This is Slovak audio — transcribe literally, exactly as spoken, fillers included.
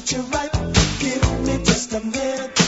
treat you right. Give me just a minute.